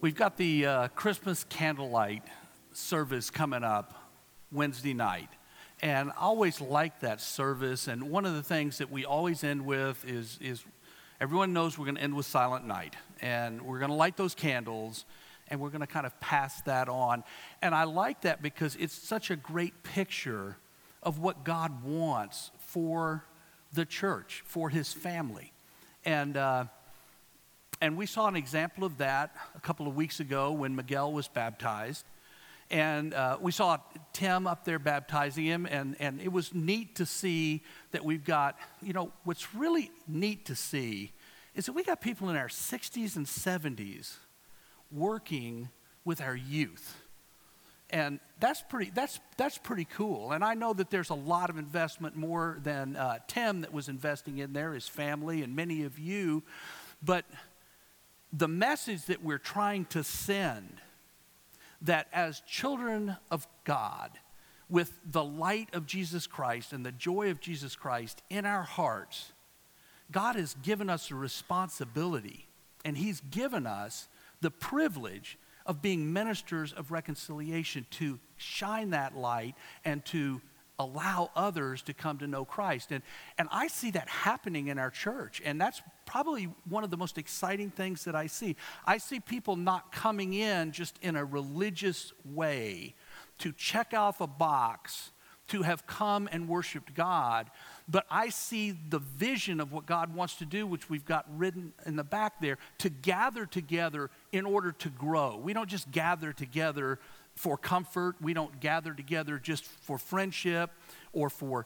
We've got the Christmas candlelight service coming up Wednesday night. And I always like that service. And one of the things that we always end with is everyone knows we're going to end with Silent Night. And we're going to light those candles, and we're going to kind of pass that on. And I like that because it's such a great picture of what God wants for the church, for his family. And we saw an example of that a couple of weeks ago when Miguel was baptized. And we saw Tim up there baptizing him, and it was neat to see that we've got, what's really neat to see is that we got people in our 60s and 70s working with our youth. And that's pretty cool. And I know that there's a lot of investment, more than Tim that was investing in there, his family, and many of you. But the message that we're trying to send, that as children of God, with the light of Jesus Christ and the joy of Jesus Christ in our hearts, God has given us a responsibility, and he's given us the privilege of being ministers of reconciliation, to shine that light and to allow others to come to know Christ. And I see that happening in our church, and that's probably one of the most exciting things that I see. I see people not coming in just in a religious way to check off a box, to have come and worshiped God, but I see the vision of what God wants to do, which we've got written in the back there, to gather together in order to grow. We don't just gather together for comfort. We don't gather together just for friendship or for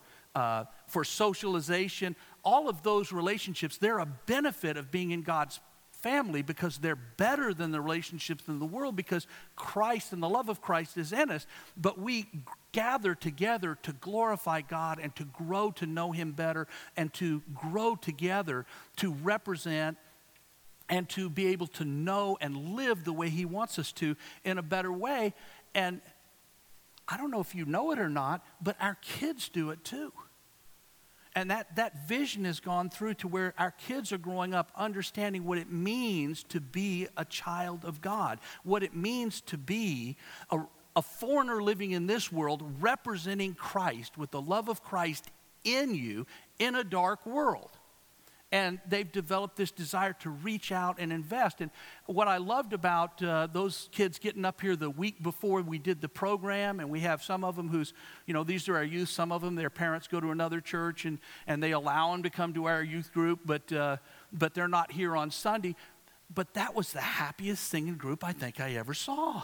socialization. All of those relationships, they're a benefit of being in God's family because they're better than the relationships in the world, because Christ and the love of Christ is in us. But we gather together to glorify God and to grow to know him better and to grow together to represent and to be able to know and live the way he wants us to in a better way. And I don't know if you know it or not, but our kids do it too. And that vision has gone through to where our kids are growing up understanding what it means to be a child of God, what it means to be a foreigner living in this world, representing Christ with the love of Christ in you in a dark world. And they've developed this desire to reach out and invest. And what I loved about those kids getting up here the week before we did the program, and we have some of them who's, these are our youth. Some of them, their parents go to another church, and they allow them to come to our youth group, but they're not here on Sunday. But that was the happiest singing group I think I ever saw.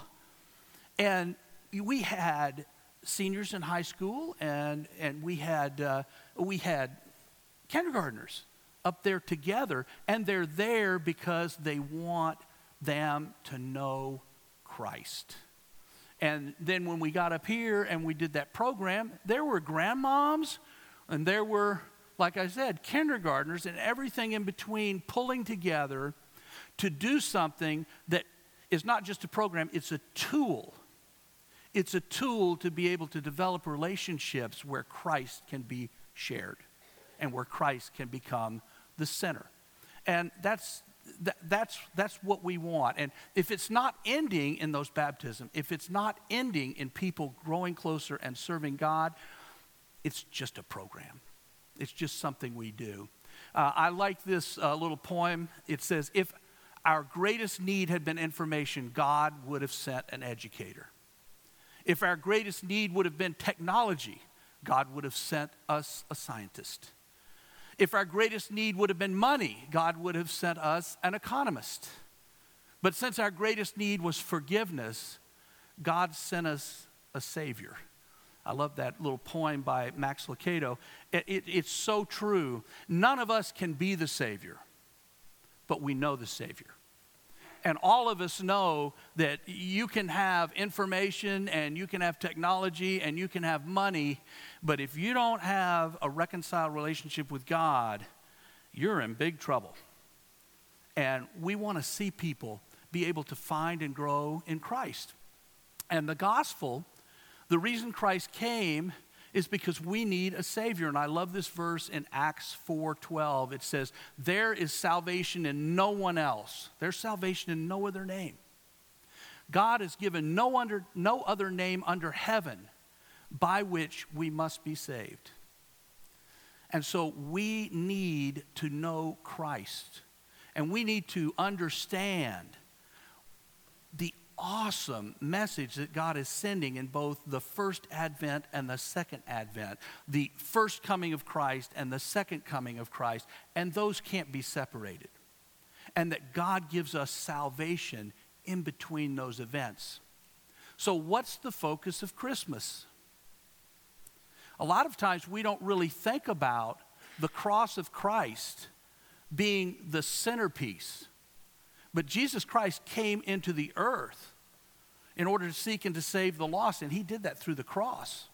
And we had seniors in high school, and we had kindergartners up there together, and they're there because they want them to know Christ. And then when we got up here and we did that program, there were grandmoms, and there were, like I said, kindergartners, and everything in between pulling together to do something that is not just a program, it's a tool. It's a tool to be able to develop relationships where Christ can be shared and where Christ can become the center. And that's what we want. And if it's not ending in those baptisms, if it's not ending in people growing closer and serving God, it's just a program. It's just something we do. I like this little poem. It says, if our greatest need had been information, God would have sent an educator. If our greatest need would have been technology, God would have sent us a scientist. If our greatest need would have been money, God would have sent us an economist. But since our greatest need was forgiveness, God sent us a Savior. I love that little poem by Max Lucado. It's so true. None of us can be the Savior, but we know the Savior. And all of us know that you can have information and you can have technology and you can have money, but if you don't have a reconciled relationship with God, you're in big trouble. And we want to see people be able to find and grow in Christ. And the gospel, the reason Christ came is because we need a Savior. And I love this verse in Acts 4:12. It says, there is salvation in no one else. There's salvation in no other name. God has given no other name under heaven by which we must be saved. And so we need to know Christ. And we need to understand the awesome message that God is sending in both the first advent and the second advent. The first coming of Christ and the second coming of Christ. And those can't be separated. And that God gives us salvation in between those events. So what's the focus of Christmas? A lot of times we don't really think about the cross of Christ being the centerpiece. But Jesus Christ came into the earth in order to seek and to save the lost, and he did that through the cross.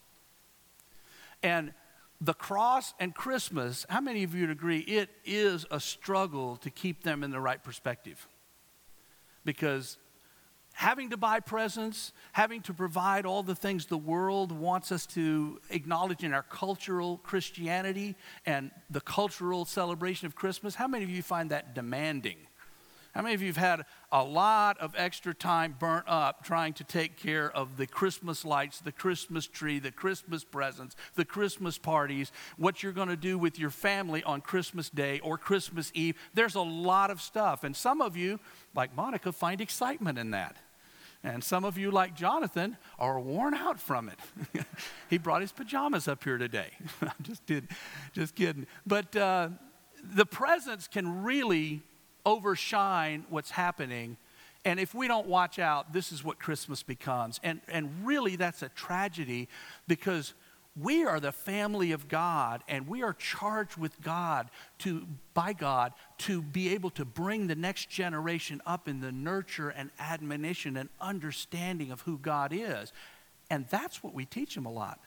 And the cross and Christmas, how many of you would agree it is a struggle to keep them in the right perspective? Because having to buy presents, having to provide all the things the world wants us to acknowledge in our cultural Christianity and the cultural celebration of Christmas, how many of you find that demanding? How many of you have had a lot of extra time burnt up trying to take care of the Christmas lights, the Christmas tree, the Christmas presents, the Christmas parties, what you're going to do with your family on Christmas Day or Christmas Eve? There's a lot of stuff. And some of you, like Monica, find excitement in that. And some of you, like Jonathan, are worn out from it. He brought his pajamas up here today. Just kidding. But the presents can really overshine what's happening. And if we don't watch out, this is what Christmas becomes. And really, that's a tragedy because we are the family of God, and we are charged with by God to be able to bring the next generation up in the nurture and admonition and understanding of who God is. And that's what we teach them a lot.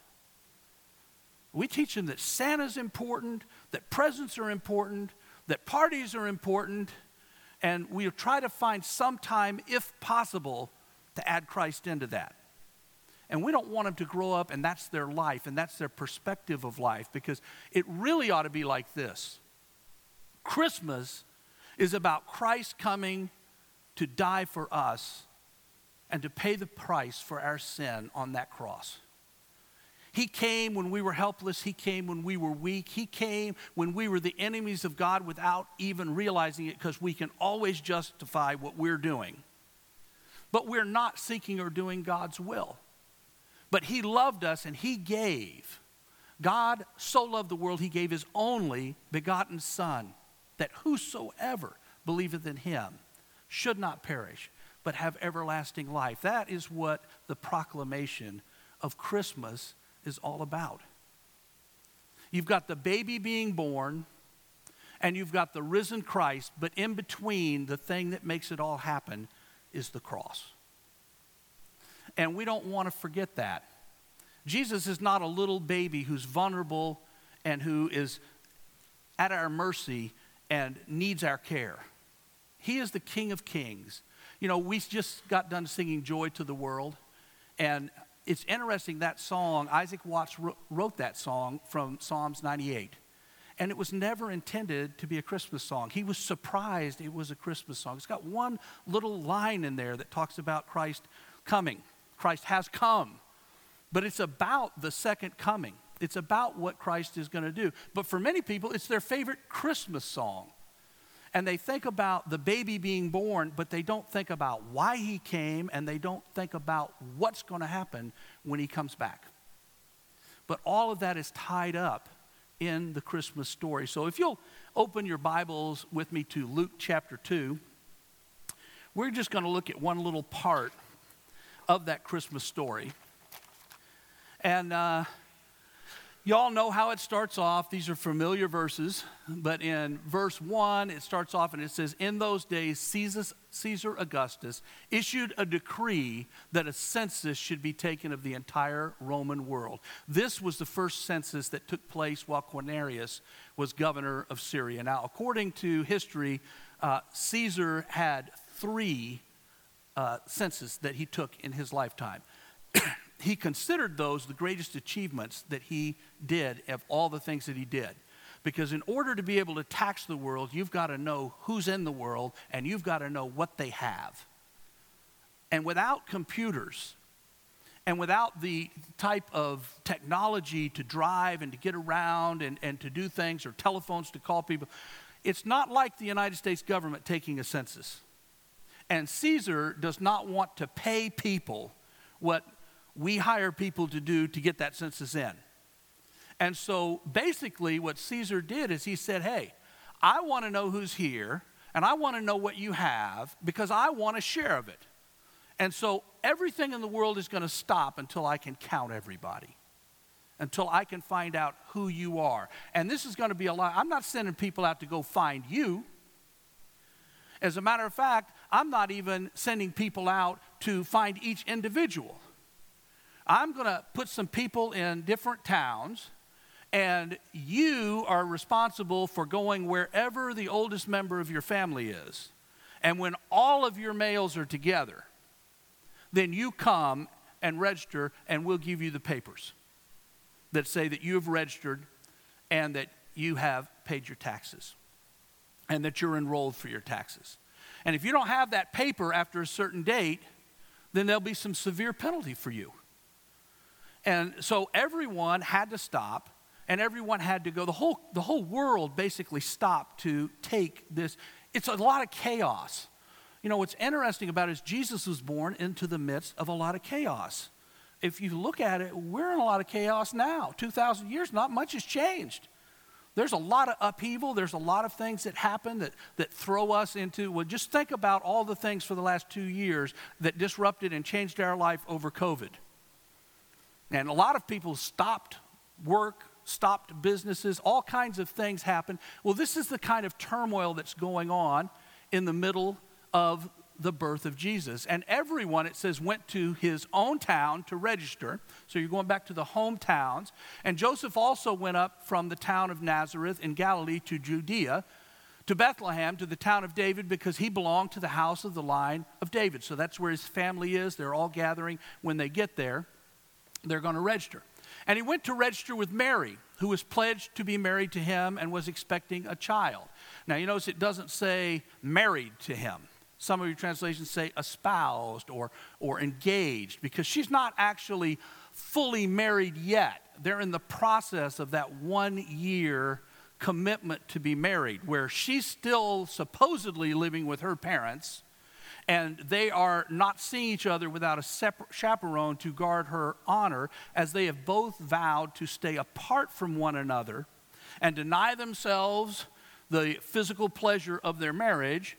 We teach them that Santa's important, that presents are important, that parties are important, and we try to find some time, if possible, to add Christ into that. And we don't want them to grow up and that's their life and that's their perspective of life, because it really ought to be like this. Christmas is about Christ coming to die for us and to pay the price for our sin on that cross. He came when we were helpless. He came when we were weak. He came when we were the enemies of God without even realizing it, because we can always justify what we're doing. But we're not seeking or doing God's will. But he loved us and he gave. God so loved the world, he gave his only begotten Son, that whosoever believeth in him should not perish, but have everlasting life. That is what the proclamation of Christmas is all about. You've got the baby being born, and you've got the risen Christ, but in between, the thing that makes it all happen is the cross. And we don't want to forget that. Jesus is not a little baby who's vulnerable and who is at our mercy and needs our care. He is the King of Kings. You know, we just got done singing Joy to the World, and it's interesting, that song, Isaac Watts wrote that song from Psalms 98. And it was never intended to be a Christmas song. He was surprised it was a Christmas song. It's got one little line in there that talks about Christ coming. Christ has come. But it's about the second coming. It's about what Christ is going to do. But for many people, it's their favorite Christmas song. And they think about the baby being born, but they don't think about why he came, and they don't think about what's going to happen when he comes back. But all of that is tied up in the Christmas story. So if you'll open your Bibles with me to Luke chapter 2, we're just going to look at one little part of that Christmas story. And y'all know how it starts off. These are familiar verses. But in verse 1, it starts off and it says, "In those days, Caesar Augustus issued a decree that a census should be taken of the entire Roman world." This was the first census that took place while Quirinius was governor of Syria. Now, according to history, Caesar had 3 censuses that he took in his lifetime. He considered those the greatest achievements that he did of all the things that he did. Because in order to be able to tax the world, you've got to know who's in the world, and you've got to know what they have. And without computers, and without the type of technology to drive and to get around and to do things, or telephones to call people, it's not like the United States government taking a census. And Caesar does not want to pay people what we hire people to do to get that census in. And so basically what Caesar did is he said, hey, I want to know who's here, and I want to know what you have, because I want a share of it. And so everything in the world is going to stop until I can count everybody, until I can find out who you are. And this is going to be a lot. I'm not sending people out to go find you. As a matter of fact, I'm not even sending people out to find each individual. I'm going to put some people in different towns, and you are responsible for going wherever the oldest member of your family is. And when all of your males are together, then you come and register, and we'll give you the papers that say that you have registered and that you have paid your taxes and that you're enrolled for your taxes. And if you don't have that paper after a certain date, then there'll be some severe penalty for you. And so everyone had to stop, and everyone had to go. The whole world basically stopped to take this. It's a lot of chaos. You know, what's interesting about it is Jesus was born into the midst of a lot of chaos. If you look at it, we're in a lot of chaos now. 2,000 years, not much has changed. There's a lot of upheaval. There's a lot of things that happen that throw us into, well, just think about all the things for the last 2 years that disrupted and changed our life over COVID. And a lot of people stopped work, stopped businesses, all kinds of things happened. Well, this is the kind of turmoil that's going on in the middle of the birth of Jesus. And everyone, it says, went to his own town to register. So you're going back to the hometowns. And Joseph also went up from the town of Nazareth in Galilee to Judea, to Bethlehem, to the town of David, because he belonged to the house of the line of David. So that's where his family is. They're all gathering. When they get there, they're going to register. And he went to register with Mary, who was pledged to be married to him and was expecting a child. Now, you notice it doesn't say married to him. Some of your translations say espoused or engaged, because she's not actually fully married yet. They're in the process of that 1 year commitment to be married, where she's still supposedly living with her parents, and they are not seeing each other without a separate chaperone to guard her honor, as they have both vowed to stay apart from one another and deny themselves the physical pleasure of their marriage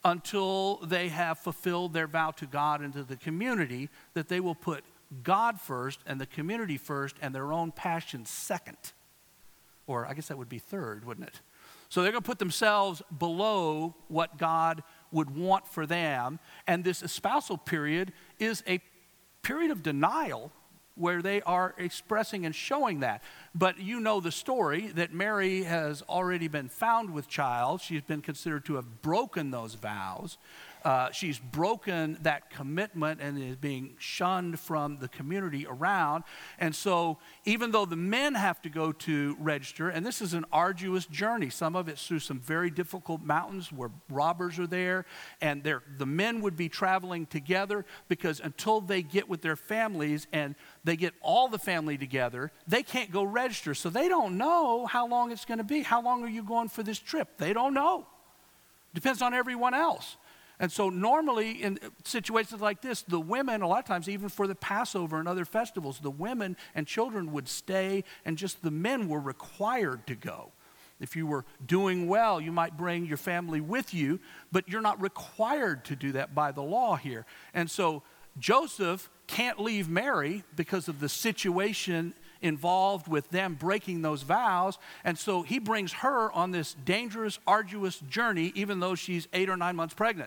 until they have fulfilled their vow to God and to the community, that they will put God first and the community first and their own passions second. Or I guess that would be third, wouldn't it? So they're going to put themselves below what God would want for them. And this espousal period is a period of denial where they are expressing and showing that. But you know the story that Mary has already been found with child. She's been considered to have broken those vows. She's broken that commitment and is being shunned from the community around. And so even though the men have to go to register, and this is an arduous journey, some of it's through some very difficult mountains where robbers are there, and the men would be traveling together, because until they get with their families and they get all the family together, they can't go register. So they don't know how long it's going to be. How long are you going for this trip? They don't know. Depends on everyone else. And so normally in situations like this, the women, a lot of times even for the Passover and other festivals, the women and children would stay, and just the men were required to go. If you were doing well, you might bring your family with you, but you're not required to do that by the law here. And so Joseph can't leave Mary because of the situation involved with them breaking those vows. And so he brings her on this dangerous, arduous journey, even though she's 8 or 9 months pregnant.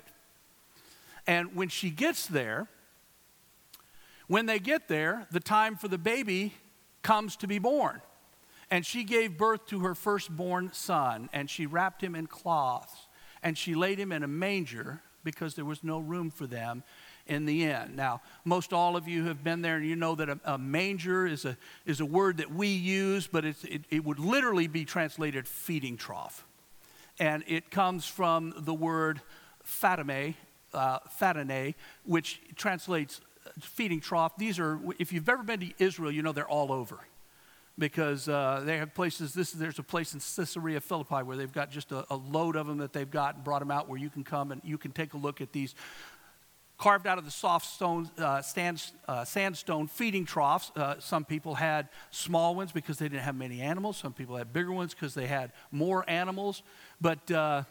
And when she gets there, when they get there, the time for the baby comes to be born. And she gave birth to her firstborn son, and she wrapped him in cloths, and she laid him in a manger because there was no room for them in the inn. Now, most all of you have been there, and you know that a manger is a word that we use, but it would literally be translated feeding trough. And it comes from the word fatime, fatane, which translates feeding trough. These are, if you've ever been to Israel, you know they're all over. Because they have places, there's a place in Caesarea Philippi where they've got just a load of them that they've got and brought them out where you can come and you can take a look at these carved out of the soft stone, sandstone feeding troughs. Some people had small ones because they didn't have many animals. Some people had bigger ones because they had more animals. But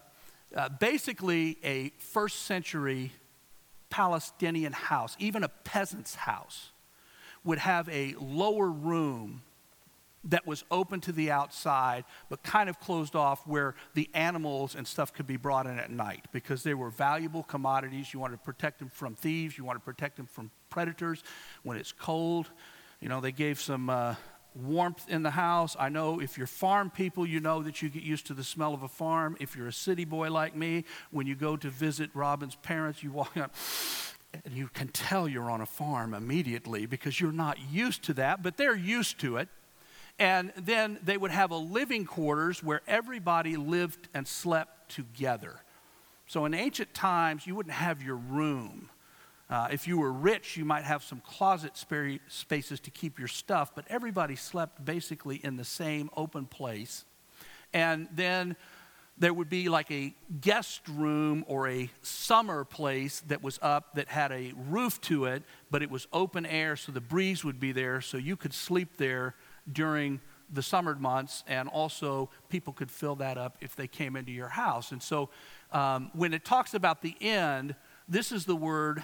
basically a first century Palestinian house, even a peasant's house, would have a lower room that was open to the outside, but kind of closed off where the animals and stuff could be brought in at night because they were valuable commodities. You wanted to protect them from thieves. You wanted to protect them from predators when it's cold. You know, they gave some warmth in the house. I know if you're farm people, you know that you get used to the smell of a farm. If you're a city boy like me, when you go to visit Robin's parents, you walk up and you can tell you're on a farm immediately because you're not used to that, but they're used to it. And then they would have a living quarters where everybody lived and slept together. So in ancient times, you wouldn't have your room. If you were rich, you might have some closet spaces to keep your stuff, but everybody slept basically in the same open place. And then there would be like a guest room or a summer place that was up that had a roof to it, but it was open air, so the breeze would be there, so you could sleep there during the summer months, and also people could fill that up if they came into your house. And so when it talks about the end, this is the word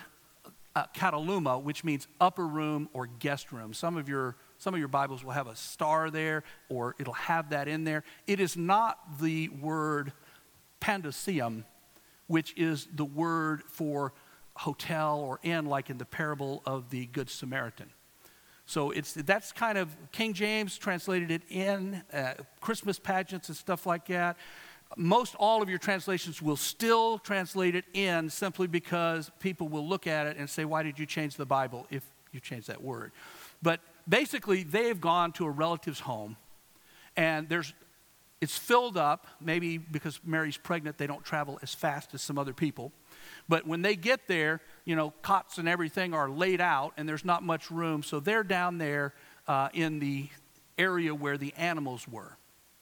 kataluma, which means upper room or guest room. Some of your Bibles will have a star there, or it'll have that in there. It is not the word pandoseum, which is the word for hotel or inn, like in the parable of the Good Samaritan. So that's kind of, King James translated it in, Christmas pageants and stuff like that. Most all of your translations will still translate it in simply because people will look at it and say, why did you change the Bible if you changed that word? But basically, they have gone to a relative's home, and it's filled up. Maybe because Mary's pregnant, they don't travel as fast as some other people. But when they get there, you know, cots and everything are laid out, and there's not much room. So they're down there in the area where the animals were.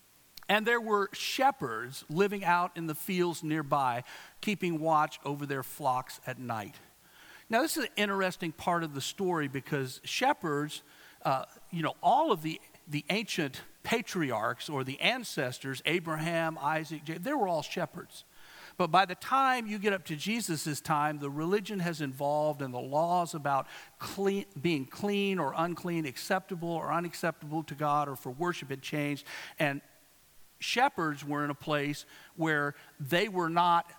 And there were shepherds living out in the fields nearby, keeping watch over their flocks at night. Now, this is an interesting part of the story because shepherds, all of the ancient patriarchs or the ancestors, Abraham, Isaac, Jacob, they were all shepherds. But by the time you get up to Jesus' time, the religion has evolved and the laws about being clean or unclean, acceptable or unacceptable to God or for worship had changed. And shepherds were in a place where they were not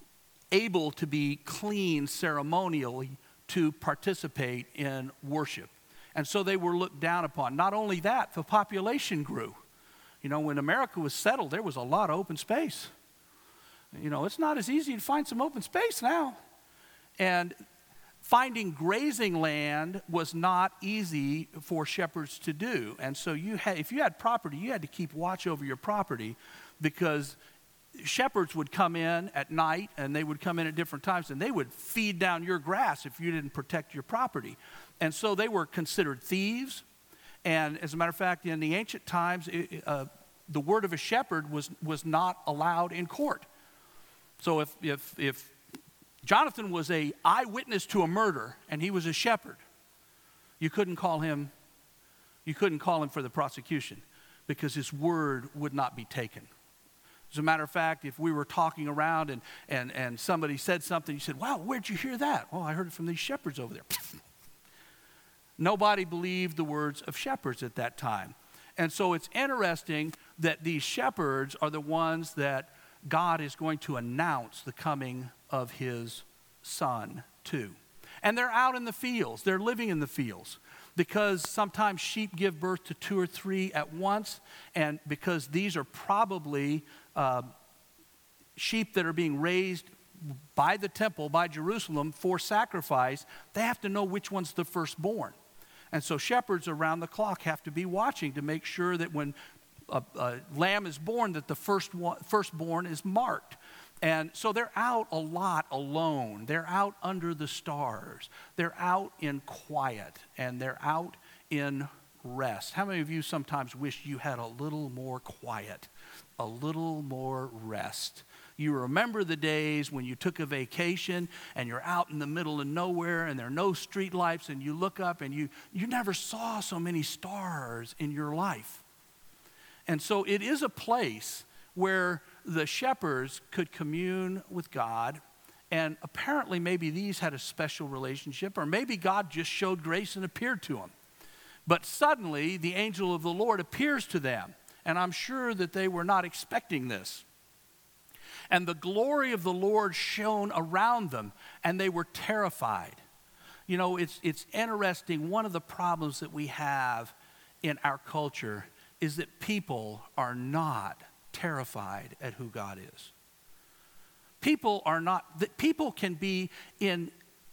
able to be clean ceremonially to participate in worship. And so they were looked down upon. Not only that, the population grew. You know, when America was settled, there was a lot of open space. You know, it's not as easy to find some open space now. And finding grazing land was not easy for shepherds to do. And so if you had property, you had to keep watch over your property because shepherds would come in at night and they would come in at different times and they would feed down your grass if you didn't protect your property. And so they were considered thieves. And as a matter of fact, in the ancient times, the word of a shepherd was not allowed in court. So if Jonathan was an eyewitness to a murder and he was a shepherd, you couldn't call him for the prosecution because his word would not be taken. As a matter of fact, if we were talking around and somebody said something, you said, wow, where'd you hear that? Oh, I heard it from these shepherds over there. Nobody believed the words of shepherds at that time. And so it's interesting that these shepherds are the ones that God is going to announce the coming of his son to. And they're out in the fields. They're living in the fields because sometimes sheep give birth to 2 or 3 at once. And because these are probably sheep that are being raised by the temple, by Jerusalem for sacrifice, they have to know which one's the firstborn. And so shepherds around the clock have to be watching to make sure that when a lamb is born, that the firstborn is marked. And so they're out a lot alone. They're out under the stars. They're out in quiet, and they're out in rest. How many of you sometimes wish you had a little more quiet, a little more rest? You remember the days when you took a vacation and you're out in the middle of nowhere and there are no street lights, and you look up and you never saw so many stars in your life. And so it is a place where the shepherds could commune with God, and apparently maybe these had a special relationship, or maybe God just showed grace and appeared to them. But suddenly the angel of the Lord appears to them, and I'm sure that they were not expecting this. And the glory of the Lord shone around them, and they were terrified. You know, it's interesting. One of the problems that we have in our culture is that people are not terrified at who God is. People can be in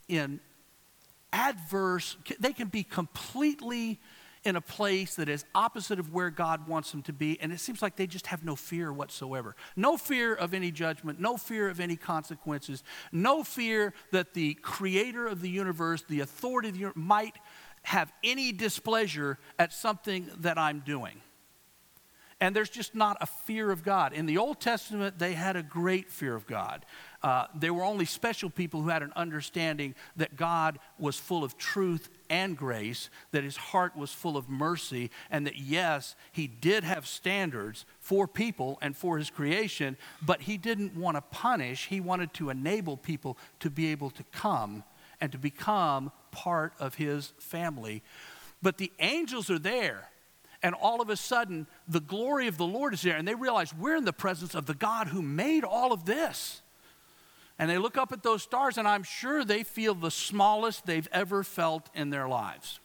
adverse, they can be completely in a place that is opposite of where God wants them to be, and it seems like they just have no fear whatsoever. No fear of any judgment, no fear of any consequences, no fear that the creator of the universe, the authority of the universe, might have any displeasure at something that I'm doing. And there's just not a fear of God. In the Old Testament, they had a great fear of God. There were only special people who had an understanding that God was full of truth and grace, that his heart was full of mercy, and that yes, he did have standards for people and for his creation, but he didn't want to punish. He wanted to enable people to be able to come and to become part of his family. But the angels are there. And all of a sudden, the glory of the Lord is there. And they realize we're in the presence of the God who made all of this. And they look up at those stars, and I'm sure they feel the smallest they've ever felt in their lives.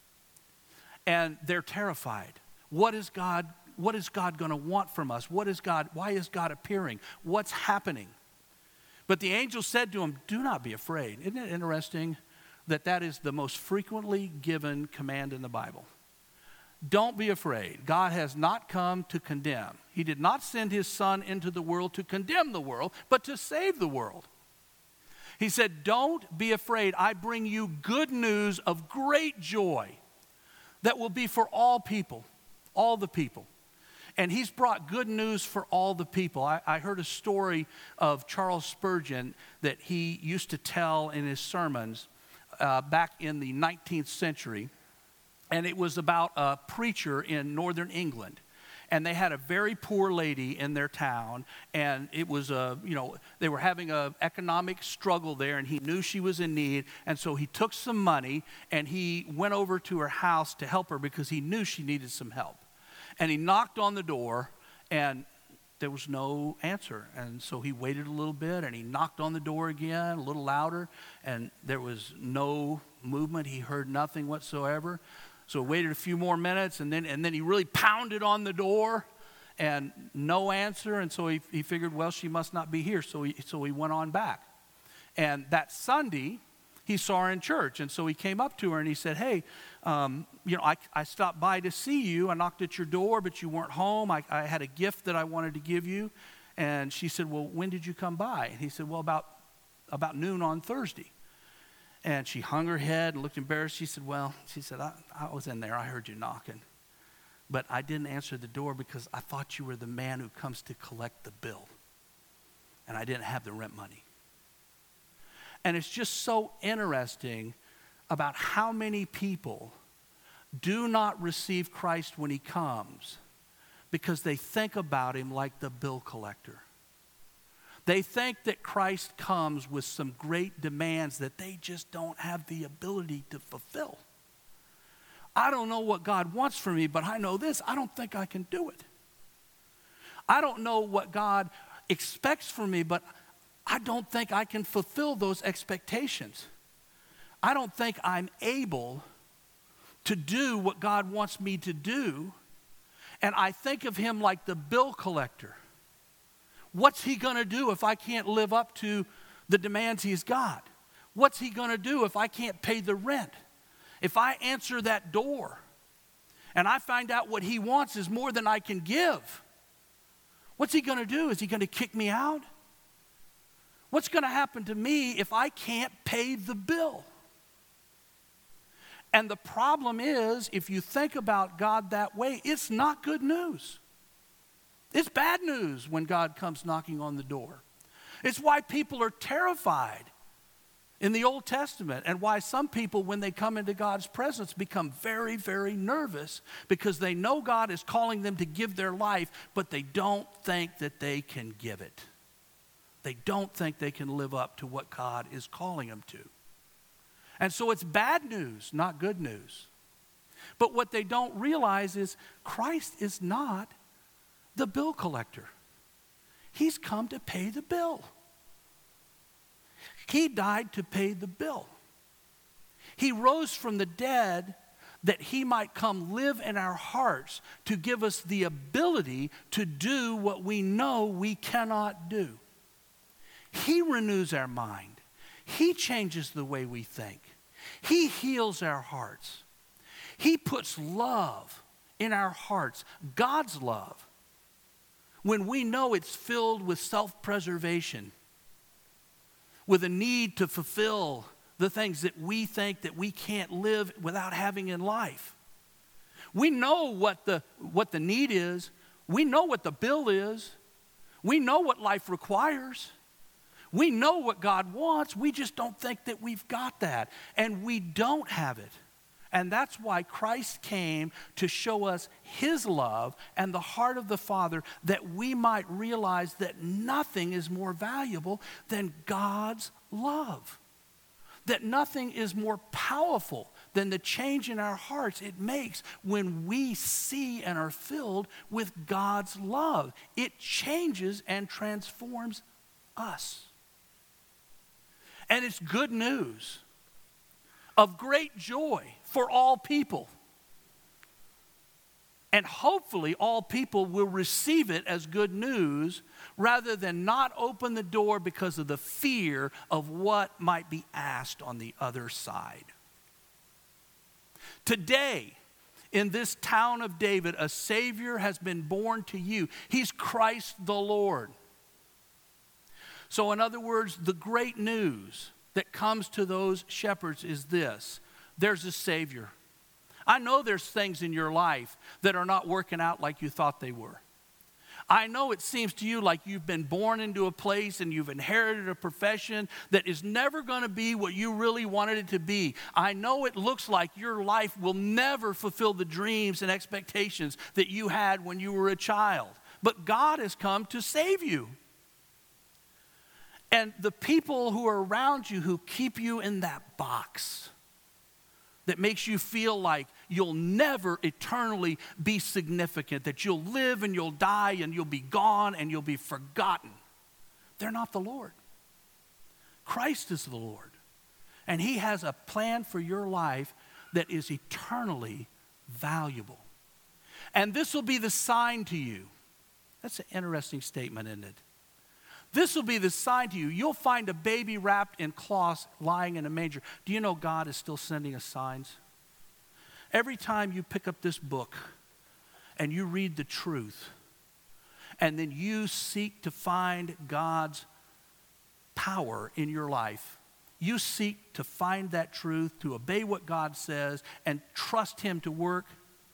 And they're terrified. What is God going to want from us? Why is God appearing? What's happening? But the angel said to him, do not be afraid. Isn't it interesting that is the most frequently given command in the Bible? Don't be afraid. God has not come to condemn. He did not send his son into the world to condemn the world, but to save the world. He said, don't be afraid. I bring you good news of great joy that will be for all people, all the people. And he's brought good news for all the people. I heard a story of Charles Spurgeon that he used to tell in his sermons back in the 19th century. And it was about a preacher in northern England. And they had a very poor lady in their town. And it was, they were having an economic struggle there. And he knew she was in need. And so he took some money and he went over to her house to help her because he knew she needed some help. And he knocked on the door and there was no answer. And so he waited a little bit and he knocked on the door again, a little louder. And there was no movement. He heard nothing whatsoever. So he waited a few more minutes, and then he really pounded on the door, and no answer. And so he figured, well, she must not be here. So he went on back. And that Sunday, he saw her in church, and so he came up to her and he said, hey, I stopped by to see you. I knocked at your door, but you weren't home. I had a gift that I wanted to give you. And she said, well, when did you come by? And he said, well, about noon on Thursday. And she hung her head and looked embarrassed. She said, I was in there. I heard you knocking. But I didn't answer the door because I thought you were the man who comes to collect the bill. And I didn't have the rent money. And it's just so interesting about how many people do not receive Christ when he comes because they think about him like the bill collector. They think that Christ comes with some great demands that they just don't have the ability to fulfill. I don't know what God wants from me, but I know this. I don't think I can do it. I don't know what God expects from me, but I don't think I can fulfill those expectations. I don't think I'm able to do what God wants me to do. And I think of him like the bill collector. What's he going to do if I can't live up to the demands he's got? What's he going to do if I can't pay the rent? If I answer that door and I find out what he wants is more than I can give, what's he going to do? Is he going to kick me out? What's going to happen to me if I can't pay the bill? And the problem is, if you think about God that way, it's not good news. It's bad news when God comes knocking on the door. It's why people are terrified in the Old Testament, and why some people, when they come into God's presence, become very, very nervous, because they know God is calling them to give their life, but they don't think that they can give it. They don't think they can live up to what God is calling them to. And so it's bad news, not good news. But what they don't realize is Christ is not the bill collector. He's come to pay the bill. He died to pay the bill. He rose from the dead that he might come live in our hearts to give us the ability to do what we know we cannot do. He renews our mind. He changes the way we think. He heals our hearts. He puts love in our hearts, God's love, when we know it's filled with self-preservation, with a need to fulfill the things that we think that we can't live without having in life. We know what the need is. We know what the bill is. We know what life requires. We know what God wants. We just don't think that we've got that. And we don't have it. And that's why Christ came to show us his love and the heart of the Father, that we might realize that nothing is more valuable than God's love. That nothing is more powerful than the change in our hearts it makes when we see and are filled with God's love. It changes and transforms us. And it's good news of great joy for all people. And hopefully all people will receive it as good news rather than not open the door because of the fear of what might be asked on the other side. Today, in this town of David, a Savior has been born to you. He's Christ the Lord. So in other words, the great news that comes to those shepherds is this: there's a Savior. I know there's things in your life that are not working out like you thought they were. I know it seems to you like you've been born into a place and you've inherited a profession that is never going to be what you really wanted it to be. I know it looks like your life will never fulfill the dreams and expectations that you had when you were a child. But God has come to save you. And the people who are around you who keep you in that box that makes you feel like you'll never eternally be significant, that you'll live and you'll die and you'll be gone and you'll be forgotten, they're not the Lord. Christ is the Lord. And he has a plan for your life that is eternally valuable. And this will be the sign to you. That's an interesting statement, isn't it? This will be the sign to you. You'll find a baby wrapped in cloths lying in a manger. Do you know God is still sending us signs? Every time you pick up this book and you read the truth, and then you seek to find God's power in your life, you seek to find that truth, to obey what God says, and trust him to work,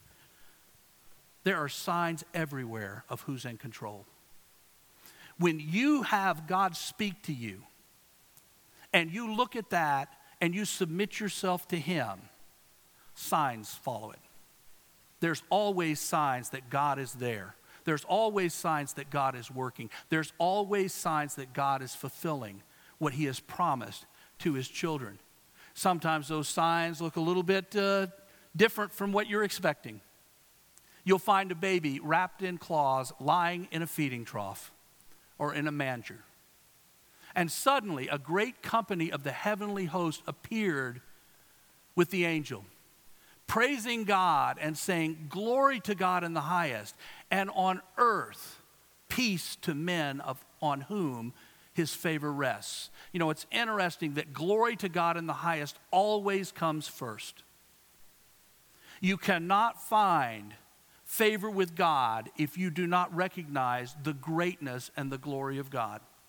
there are signs everywhere of who's in control. When you have God speak to you and you look at that and you submit yourself to him, signs follow it. There's always signs that God is there. There's always signs that God is working. There's always signs that God is fulfilling what he has promised to his children. Sometimes those signs look a little bit different from what you're expecting. You'll find a baby wrapped in cloths lying in a feeding trough or in a manger. And suddenly a great company of the heavenly host appeared with the angel, praising God and saying, "Glory to God in the highest, and on earth peace to men on whom his favor rests." You know, it's interesting that glory to God in the highest always comes first. You cannot find favor with God if you do not recognize the greatness and the glory of God.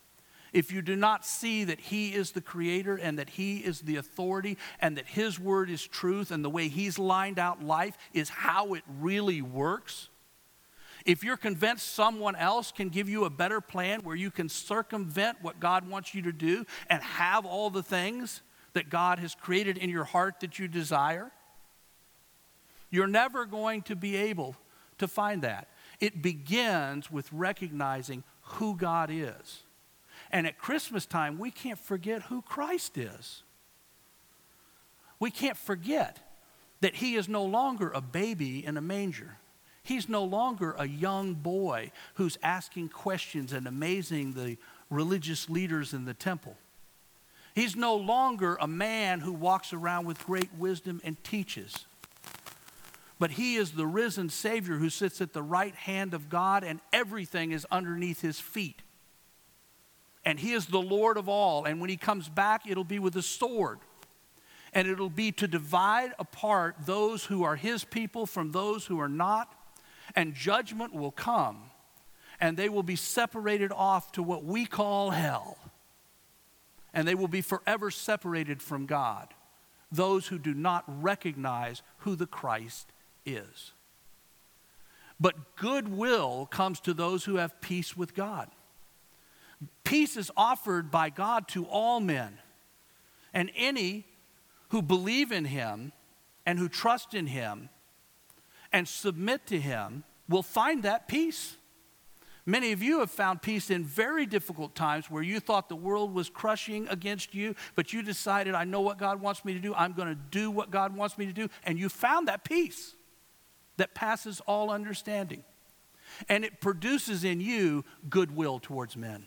if you do not see that he is the creator and that he is the authority and that his word is truth and the way he's lined out life is how it really works, if you're convinced someone else can give you a better plan where you can circumvent what God wants you to do and have all the things that God has created in your heart that you desire, you're never going to be able to find that. It begins with recognizing who God is. And at Christmas time, we can't forget who Christ is. We can't forget that he is no longer a baby in a manger. He's no longer a young boy who's asking questions and amazing the religious leaders in the temple. He's no longer a man who walks around with great wisdom and teaches. But he is the risen Savior who sits at the right hand of God and everything is underneath his feet. And he is the Lord of all. And when he comes back, it'll be with a sword. And it'll be to divide apart those who are his people from those who are not. And judgment will come. And they will be separated off to what we call hell. And they will be forever separated from God. Those who do not recognize who the Christ is. But goodwill comes to those who have peace with God. Peace is offered by God to all men. And any who believe in him and who trust in him and submit to him will find that peace. Many of you have found peace in very difficult times where you thought the world was crushing against you, but you decided, I know what God wants me to do. I'm going to do what God wants me to do. And you found that peace that passes all understanding. And it produces in you goodwill towards men.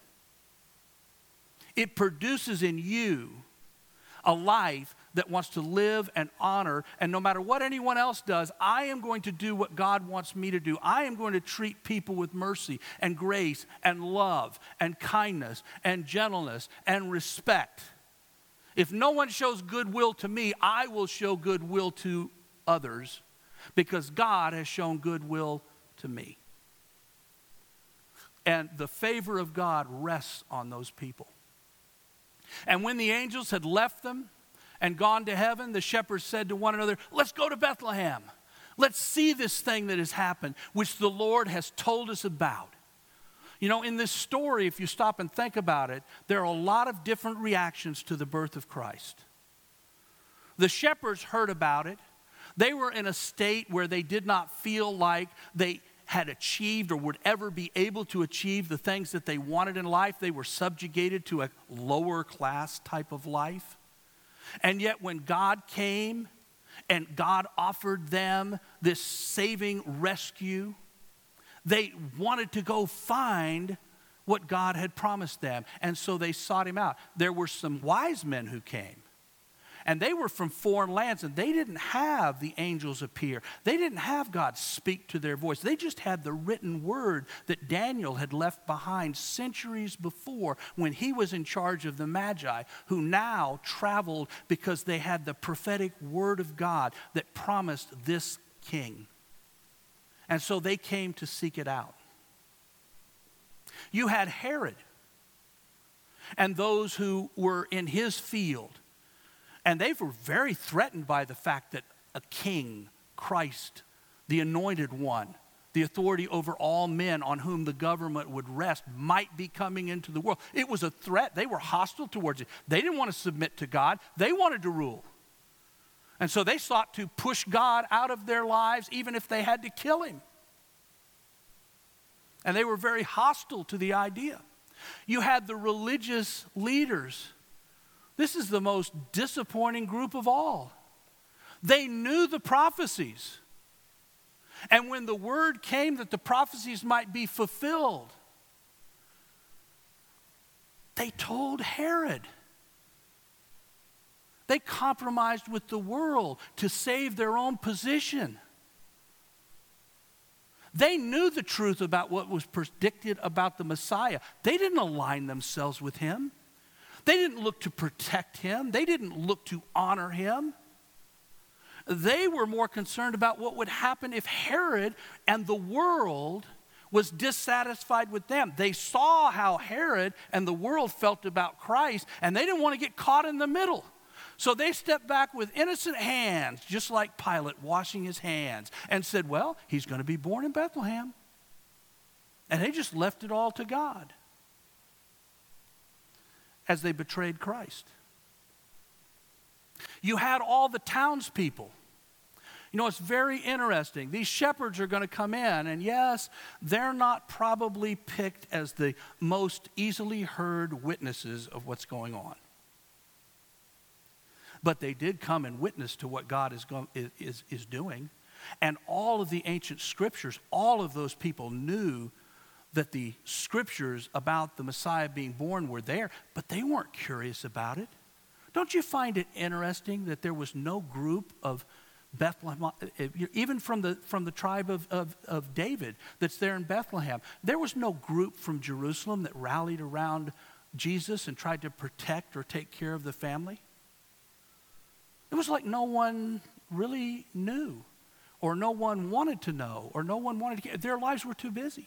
It produces in you a life that wants to live and honor, and no matter what anyone else does, I am going to do what God wants me to do. I am going to treat people with mercy and grace and love and kindness and gentleness and respect. If no one shows goodwill to me, I will show goodwill to others because God has shown goodwill to me. And the favor of God rests on those people. And when the angels had left them and gone to heaven, the shepherds said to one another, let's go to Bethlehem. Let's see this thing that has happened, which the Lord has told us about. You know, in this story, if you stop and think about it, there are a lot of different reactions to the birth of Christ. The shepherds heard about it. They were in a state where they did not feel like they had achieved or would ever be able to achieve the things that they wanted in life. They were subjugated to a lower class type of life. And yet when God came and God offered them this saving rescue, they wanted to go find what God had promised them. And so they sought him out. There were some wise men who came. And they were from foreign lands, and they didn't have the angels appear. They didn't have God speak to their voice. They just had the written word that Daniel had left behind centuries before when he was in charge of the Magi, who now traveled because they had the prophetic word of God that promised this king. And so they came to seek it out. You had Herod and those who were in his field. And they were very threatened by the fact that a king, Christ, the anointed one, the authority over all men on whom the government would rest, might be coming into the world. It was a threat. They were hostile towards it. They didn't want to submit to God. They wanted to rule. And so they sought to push God out of their lives, even if they had to kill him. And they were very hostile to the idea. You had the religious leaders. This is the most disappointing group of all. They knew the prophecies. And when the word came that the prophecies might be fulfilled, they told Herod. They compromised with the world to save their own position. They knew the truth about what was predicted about the Messiah. They didn't align themselves with him. They didn't look to protect him. They didn't look to honor him. They were more concerned about what would happen if Herod and the world was dissatisfied with them. They saw how Herod and the world felt about Christ, and they didn't want to get caught in the middle. So they stepped back with innocent hands, just like Pilate washing his hands, and said, well, he's going to be born in Bethlehem. And they just left it all to God as they betrayed Christ. You had all the townspeople. You know, it's very interesting. These shepherds are going to come in, and yes, they're not probably picked as the most easily heard witnesses of what's going on. But they did come and witness to what God is doing. And all of the ancient scriptures, all of those people knew that the scriptures about the Messiah being born were there, but they weren't curious about it. Don't you find it interesting that there was no group of Bethlehem, even from the tribe of David that's there in Bethlehem? There was no group from Jerusalem that rallied around Jesus and tried to protect or take care of the family. It was like no one really knew, or no one wanted to know, or no one wanted to care. Their lives were too busy.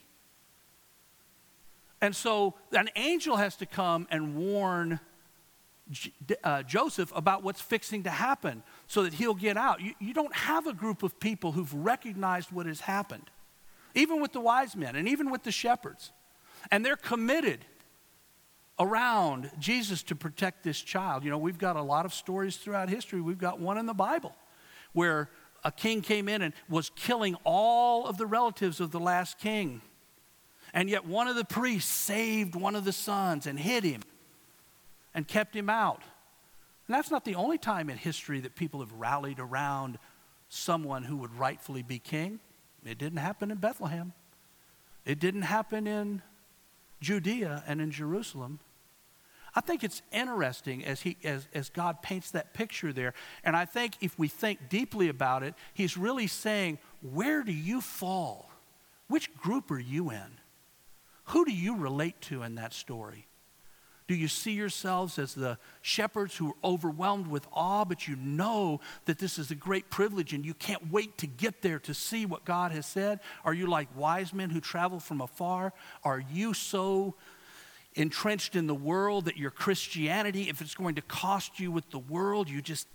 And so an angel has to come and warn Joseph about what's fixing to happen so that he'll get out. You don't have a group of people who've recognized what has happened, even with the wise men and even with the shepherds. And they're committed around Jesus to protect this child. You know, we've got a lot of stories throughout history. We've got one in the Bible where a king came in and was killing all of the relatives of the last king. And yet one of the priests saved one of the sons and hid him and kept him out. And that's not the only time in history that people have rallied around someone who would rightfully be king. It didn't happen in Bethlehem. It didn't happen in Judea and in Jerusalem. I think it's interesting as God paints that picture there. And I think if we think deeply about it, he's really saying, where do you fall? Which group are you in? Who do you relate to in that story? Do you see yourselves as the shepherds who are overwhelmed with awe, but you know that this is a great privilege and you can't wait to get there to see what God has said? Are you like wise men who travel from afar? Are you so entrenched in the world that your Christianity, if it's going to cost you with the world, you just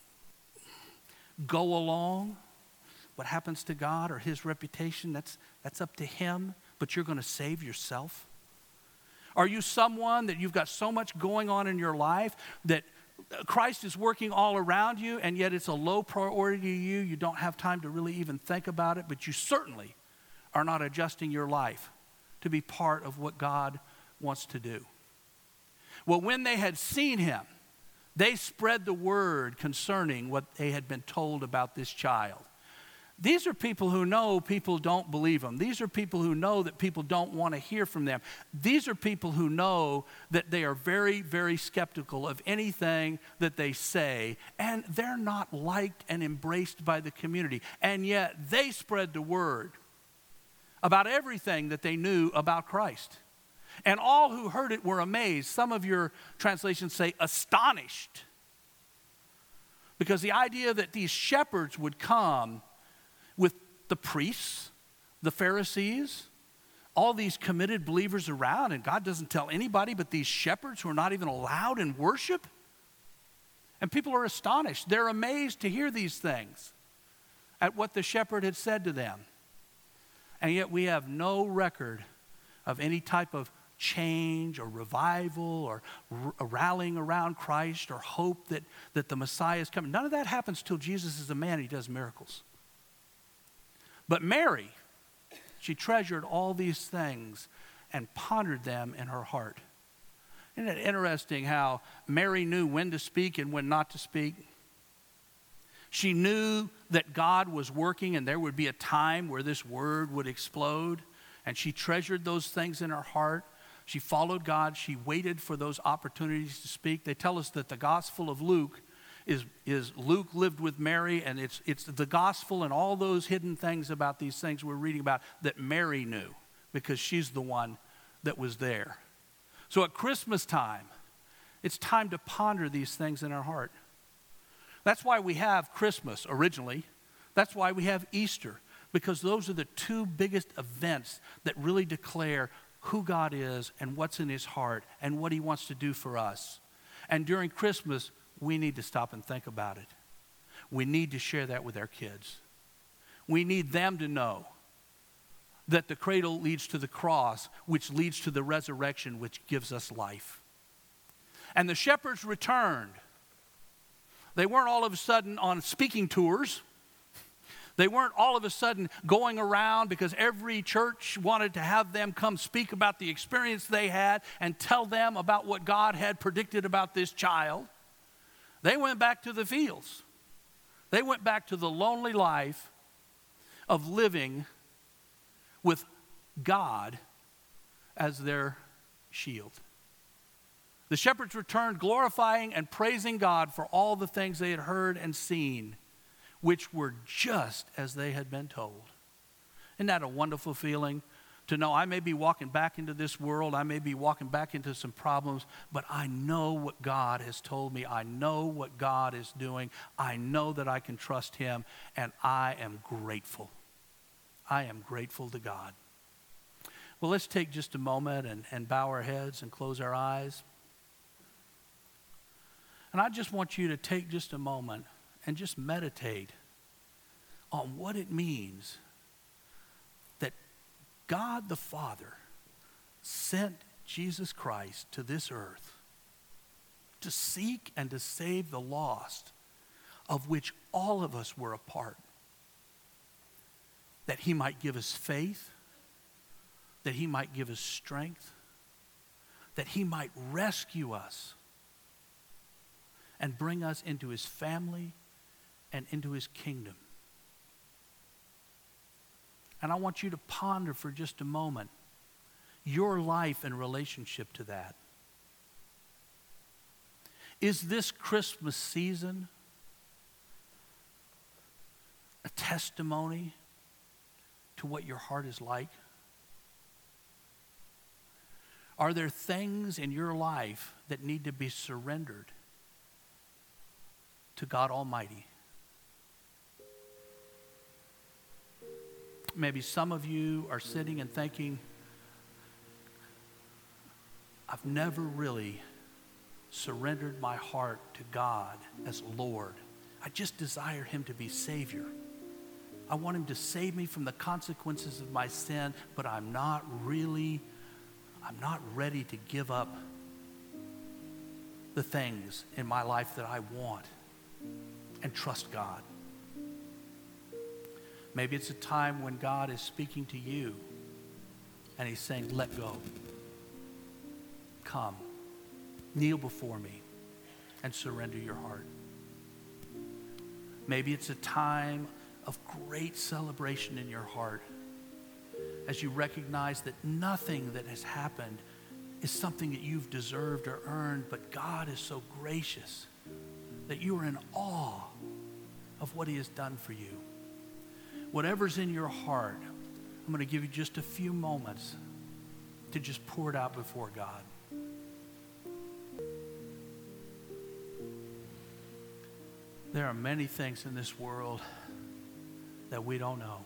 go along? What happens to God or his reputation, that's up to him, but you're going to save yourself? Are you someone that you've got so much going on in your life that Christ is working all around you, and yet it's a low priority to you? You don't have time to really even think about it, but you certainly are not adjusting your life to be part of what God wants to do. Well, when they had seen him, they spread the word concerning what they had been told about this child. These are people who know people don't believe them. These are people who know that people don't want to hear from them. These are people who know that they are very, very skeptical of anything that they say, and they're not liked and embraced by the community. And yet they spread the word about everything that they knew about Christ. And all who heard it were amazed. Some of your translations say astonished. Because the idea that these shepherds would come with the priests, the Pharisees, all these committed believers around, and God doesn't tell anybody but these shepherds who are not even allowed in worship. And people are astonished. They're amazed to hear these things at what the shepherd had said to them. And yet we have no record of any type of change or revival or rallying around Christ or hope that the Messiah is coming. None of that happens till Jesus is a man and he does miracles. But Mary, she treasured all these things and pondered them in her heart. Isn't it interesting how Mary knew when to speak and when not to speak? She knew that God was working and there would be a time where this word would explode, and she treasured those things in her heart. She followed God. She waited for those opportunities to speak. They tell us that the Gospel of Luke is Luke lived with Mary, and it's the gospel and all those hidden things about these things we're reading about that Mary knew because she's the one that was there. So at Christmas time, it's time to ponder these things in our heart. That's why we have Christmas originally. That's why we have Easter. because those are the two biggest events that really declare who God is and what's in his heart and what he wants to do for us. And during Christmas, we need to stop and think about it. We need to share that with our kids. We need them to know that the cradle leads to the cross, which leads to the resurrection, which gives us life. And the shepherds returned. They weren't all of a sudden on speaking tours. They weren't all of a sudden going around because every church wanted to have them come speak about the experience they had and tell them about what God had predicted about this child. They went back to the fields. They went back to the lonely life of living with God as their shield. The shepherds returned glorifying and praising God for all the things they had heard and seen, which were just as they had been told. Isn't that a wonderful feeling? To know I may be walking back into this world, I may be walking back into some problems, but I know what God has told me. I know what God is doing. I know that I can trust him, and I am grateful. I am grateful to God. Well, let's take just a moment and bow our heads and close our eyes. And I just want you to take just a moment and just meditate on what it means that God the Father sent Jesus Christ to this earth to seek and to save the lost, of which all of us were a part. That he might give us faith, that he might give us strength, that he might rescue us and bring us into his family and into his kingdom. And I want you to ponder for just a moment your life in relationship to that. Is this Christmas season a testimony to what your heart is like? Are there things in your life that need to be surrendered to God Almighty? Maybe some of you are sitting and thinking, I've never really surrendered my heart to God as Lord. I just desire him to be Savior. I want him to save me from the consequences of my sin, but I'm not ready to give up the things in my life that I want and trust God. Maybe it's a time when God is speaking to you and he's saying, let go. Come, kneel before me and surrender your heart. Maybe it's a time of great celebration in your heart as you recognize that nothing that has happened is something that you've deserved or earned, but God is so gracious that you are in awe of what he has done for you. Whatever's in your heart, I'm going to give you just a few moments to just pour it out before God. There are many things in this world that we don't know.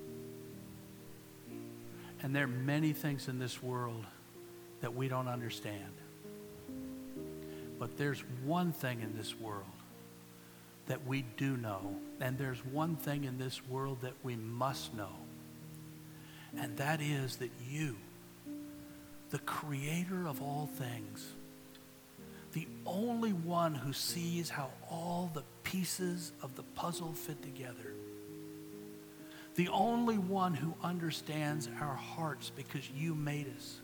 And there are many things in this world that we don't understand. But there's one thing in this world that we do know. And there's one thing in this world that we must know. And that is that you, the creator of all things, the only one who sees how all the pieces of the puzzle fit together, the only one who understands our hearts because you made us,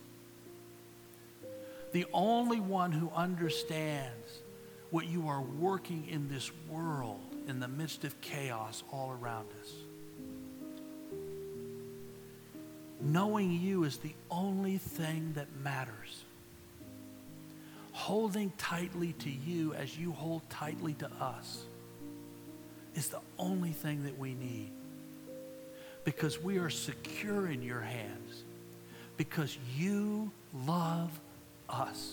the only one who understands what you are working in this world in the midst of chaos all around us. Knowing you is the only thing that matters. Holding tightly to you as you hold tightly to us is the only thing that we need. Because we are secure in your hands. Because you love us.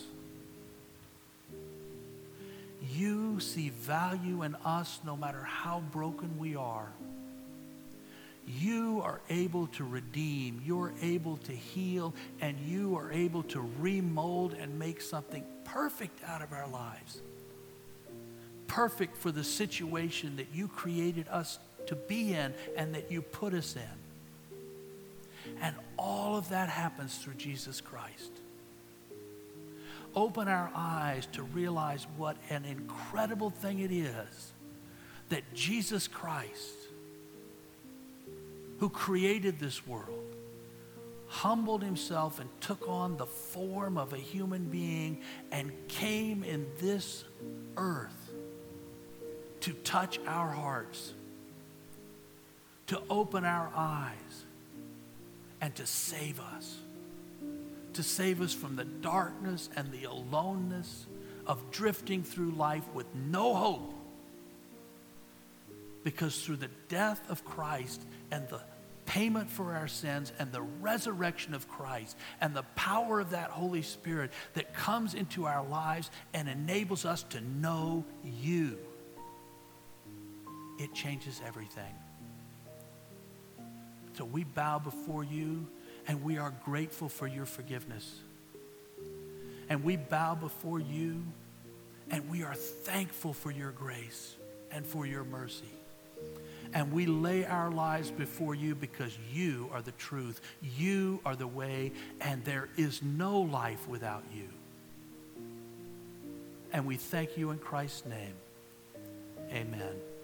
You see value in us no matter how broken we are. you are able to redeem, you're able to heal, and you are able to remold and make something perfect out of our lives. Perfect for the situation that you created us to be in and that you put us in. And all of that happens through Jesus Christ. Open our eyes to realize what an incredible thing it is that Jesus Christ, who created this world, humbled himself and took on the form of a human being and came in this earth to touch our hearts, to open our eyes, and to save us. To save us from the darkness and the aloneness of drifting through life with no hope. Because through the death of Christ and the payment for our sins and the resurrection of Christ and the power of that Holy Spirit that comes into our lives and enables us to know you, it changes everything. So we bow before you, and we are grateful for your forgiveness. And we bow before you, and we are thankful for your grace and for your mercy. And we lay our lives before you because you are the truth. You are the way, and there is no life without you. And we thank you in Christ's name. Amen.